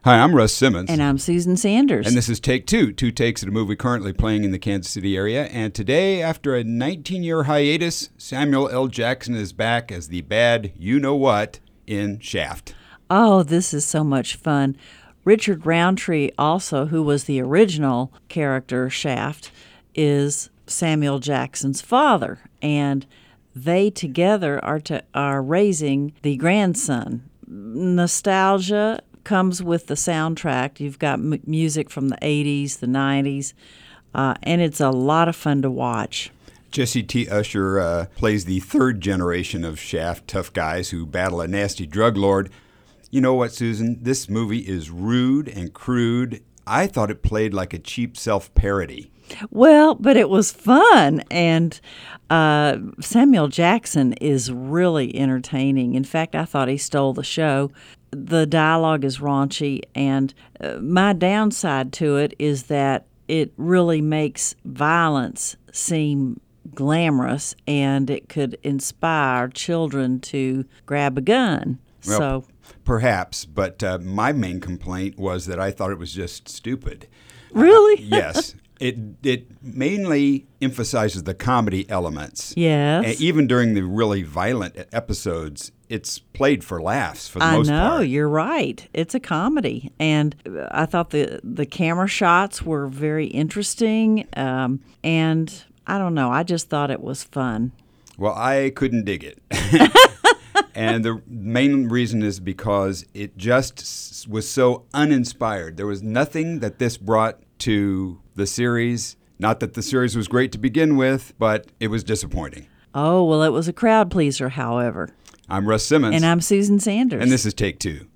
Hi, I'm Russ Simmons. And I'm Susan Sanders. And this is Take Two, two takes at a movie currently playing in the Kansas City area. And today, after a 19-year hiatus, Samuel L. Jackson is back as the bad you-know-what in Shaft. Oh, this is so much fun. Richard Roundtree also, who was the original character, Shaft, is Samuel Jackson's father. And they together are raising the grandson. Nostalgia comes with the soundtrack. You've got music from the 80s, the 90s, and it's a lot of fun to watch. Jesse T. Usher plays the third generation of Shaft tough guys who battle a nasty drug lord. You know what, Susan? This movie is rude and crude. I thought it played like a cheap self-parody. Well, but it was fun, and Samuel Jackson is really entertaining. In fact, I thought he stole the show. The dialogue is raunchy, and my downside to it is that it really makes violence seem glamorous, and it could inspire children to grab a gun. Well, perhaps, but my main complaint was that I thought it was just stupid. Really? Yes. It mainly emphasizes the comedy elements. Yes. And even during the really violent episodes, it's played for laughs for the most part. I know, you're right. It's a comedy. And I thought the camera shots were very interesting. And I don't know, I just thought it was fun. Well, I couldn't dig it. And the main reason is because it just was so uninspired. There was nothing that this brought to the series. Not that the series was great to begin with, but it was disappointing. Oh, well, it was a crowd pleaser, however. I'm Russ Simmons. And I'm Susan Sanders. And this is Take Two.